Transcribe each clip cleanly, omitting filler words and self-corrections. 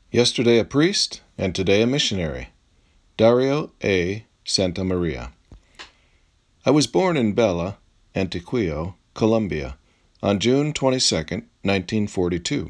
Yesterday a priest, and today a missionary. Dario A. Santamaria. I was born in Bella, Antioquia, Colombia, on June 22, 1942.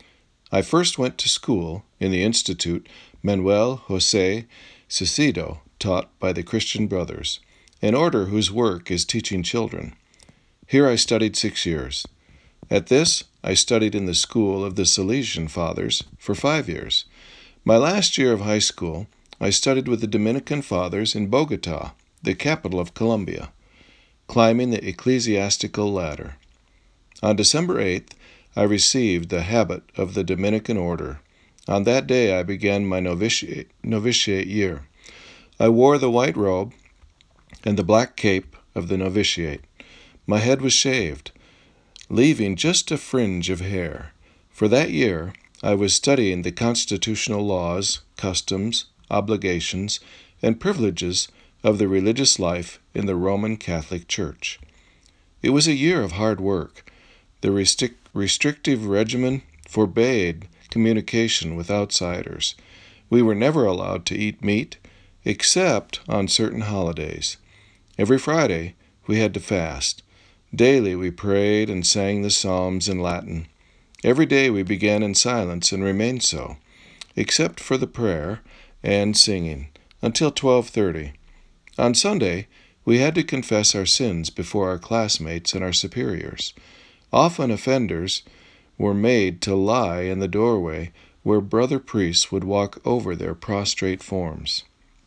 I first went to school in the Institute Manuel José Cicero, taught by the Christian Brothers, an order whose work is teaching children. Here I studied 6 years. At this, I studied in the school of the Salesian Fathers for 5 years. My last year of high school, I studied with the Dominican Fathers in Bogota, the capital of Colombia, climbing the ecclesiastical ladder. On December 8th, I received the habit of the Dominican order. On that day, I began my novitiate year. I wore the white robe and the black cape of the novitiate. My head was shaved, leaving just a fringe of hair. For that year, I was studying the constitutional laws, customs, obligations, and privileges of the religious life in the Roman Catholic Church. It was a year of hard work. The restrictive regimen forbade communication with outsiders. We were never allowed to eat meat, except on certain holidays. Every Friday, we had to fast. Daily we prayed and sang the Psalms in Latin. Every day we began in silence and remained so, except for the prayer and singing, until 12:30. On Sunday, we had to confess our sins before our classmates and our superiors. Often offenders were made to lie in the doorway where brother priests would walk over their prostrate forms.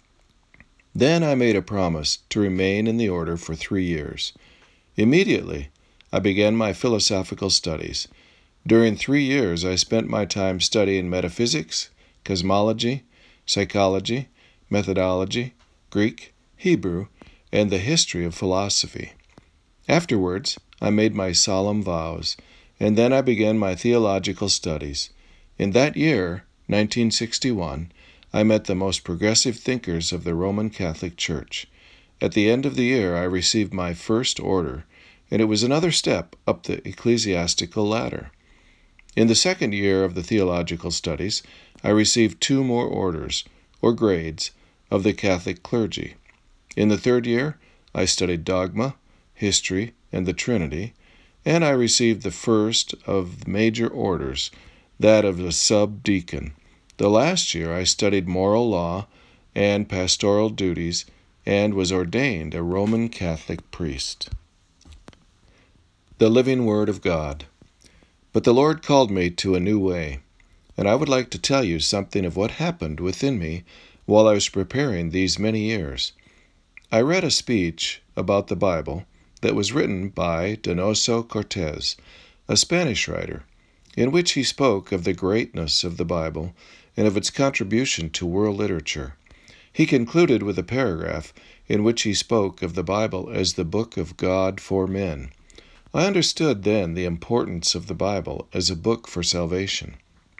Then I made a promise to remain in the order for 3 years. Immediately, I began my philosophical studies. During 3 years, I spent my time studying metaphysics, cosmology, psychology, methodology, Greek, Hebrew, and the history of philosophy. Afterwards, I made my solemn vows, and then I began my theological studies. In that year, 1961, I met the most progressive thinkers of the Roman Catholic Church. At the end of the year, I received my first order, and it was another step up the ecclesiastical ladder. In the second year of the theological studies, I received 2 more orders, or grades, of the Catholic clergy. In the third year, I studied dogma, history, and the Trinity, and I received the first of major orders, that of a subdeacon. The last year, I studied moral law and pastoral duties, and was ordained a Roman Catholic priest. The Living Word of God. But the Lord called me to a new way, and I would like to tell you something of what happened within me while I was preparing these many years. I read a speech about the Bible that was written by Donoso Cortés, a Spanish writer, in which he spoke of the greatness of the Bible and of its contribution to world literature. He concluded with a paragraph in which he spoke of the Bible as the book of God for men. I understood then the importance of the Bible as a book for salvation.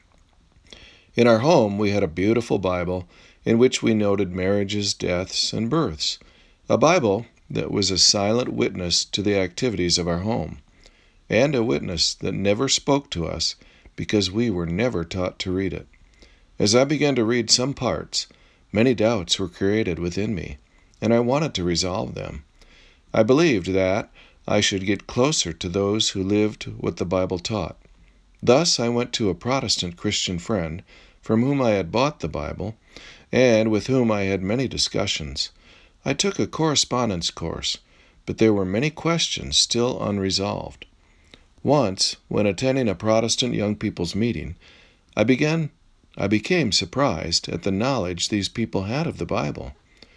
In our home, we had a beautiful Bible in which we noted marriages, deaths, and births, a Bible that was a silent witness to the activities of our home, and a witness that never spoke to us because we were never taught to read it. As I began to read some parts, many doubts were created within me, and I wanted to resolve them. I believed that I should get closer to those who lived what the Bible taught. Thus I went to a Protestant Christian friend from whom I had bought the Bible, and with whom I had many discussions. I took a correspondence course, but there were many questions still unresolved. Once, when attending a Protestant young people's meeting, I became surprised at the knowledge these people had of the Bible.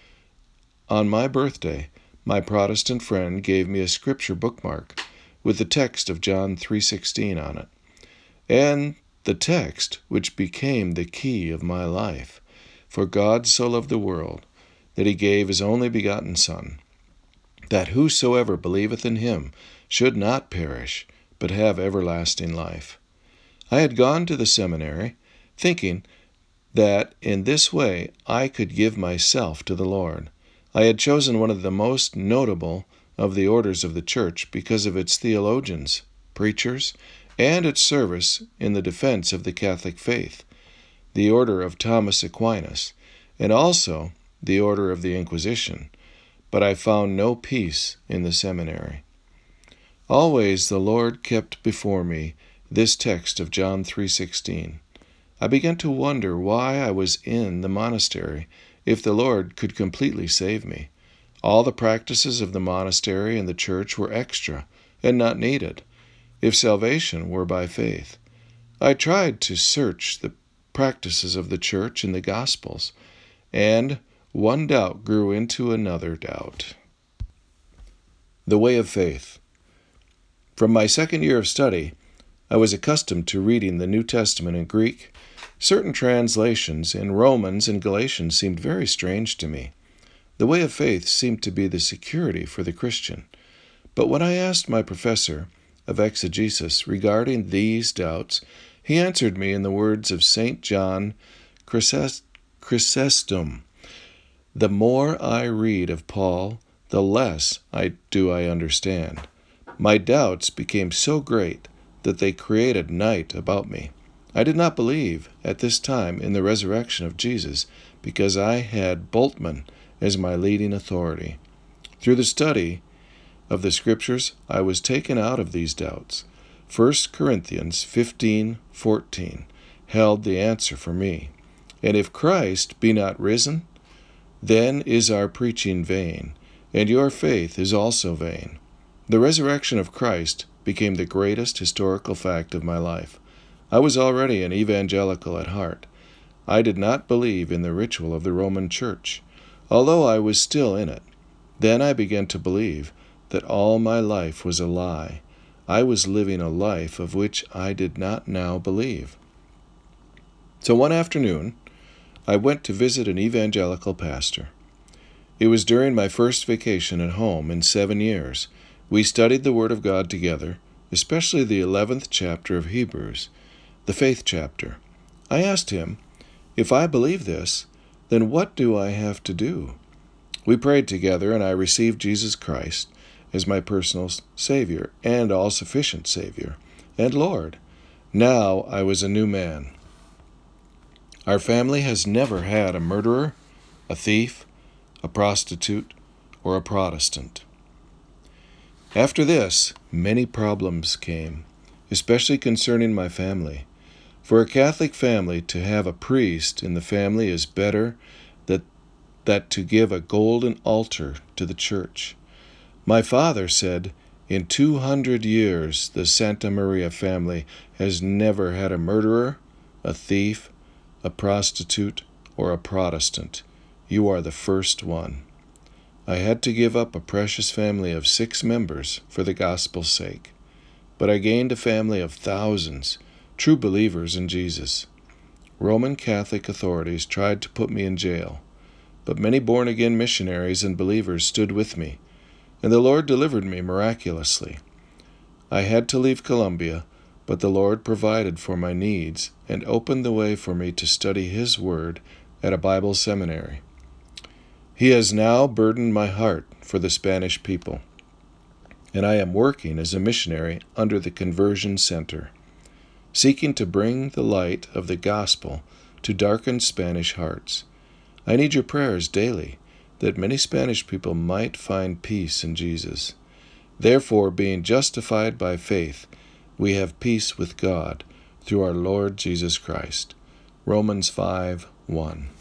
On my birthday, my Protestant friend gave me a scripture bookmark with the text of John 3:16 on it, and the text which became the key of my life. For God so loved the world, that he gave his only begotten Son, that whosoever believeth in him should not perish, but have everlasting life. I had gone to the seminary, thinking that in this way I could give myself to the Lord. I had chosen one of the most notable of the orders of the Church because of its theologians, preachers, and its service in the defense of the Catholic faith. the order of Thomas Aquinas, and also the order of the Inquisition, but I found no peace in the seminary. Always the Lord kept before me this text of John 3:16. I began to wonder why I was in the monastery if the Lord could completely save me. All the practices of the monastery and the church were extra and not needed, if salvation were by faith. I tried to search the practices of the church in the Gospels, and one doubt grew into another doubt. The way of faith. From my second year of study, I was accustomed to reading the New Testament in Greek. Certain translations in Romans and Galatians seemed very strange to me. The way of faith seemed to be the security for the Christian. But when I asked my professor of exegesis regarding these doubts, he answered me in the words of St. John Chrysostom. The more I read of Paul, the less I understand. My doubts became so great that they created night about me. I did not believe at this time in the resurrection of Jesus because I had Bultmann as my leading authority. Through the study of the Scriptures, I was taken out of these doubts. 1 Corinthians 15:14 held the answer for me. And if Christ be not risen, then is our preaching vain, and your faith is also vain. The resurrection of Christ became the greatest historical fact of my life. I was already an evangelical at heart. I did not believe in the ritual of the Roman Church, although I was still in it. Then I began to believe that all my life was a lie. I was living a life of which I did not now believe. So one afternoon, I went to visit an evangelical pastor. It was during my first vacation at home in 7 years. We studied the Word of God together, especially the 11th chapter of Hebrews, the faith chapter. I asked him, if I believe this, then what do I have to do? We prayed together, and I received Jesus Christ as my personal Savior and all-sufficient Savior and Lord. Now I was a new man. Our family has never had a murderer, a thief, a prostitute, or a Protestant. After this, many problems came, especially concerning my family. For a Catholic family to have a priest in the family is better that to give a golden altar to the church. My father said, in 200 years the Santa Maria family has never had a murderer, a thief, a prostitute, or a Protestant. You are the first one. I had to give up a precious family of 6 members for the gospel's sake. But I gained a family of thousands, true believers in Jesus. Roman Catholic authorities tried to put me in jail, but many born-again missionaries and believers stood with me, and the Lord delivered me miraculously. I had to leave Colombia, but the Lord provided for my needs and opened the way for me to study His Word at a Bible seminary. He has now burdened my heart for the Spanish people, and I am working as a missionary under the Conversion Center, seeking to bring the light of the gospel to darkened Spanish hearts. I need your prayers daily, that many Spanish people might find peace in Jesus. Therefore, being justified by faith, we have peace with God through our Lord Jesus Christ. Romans 5:1.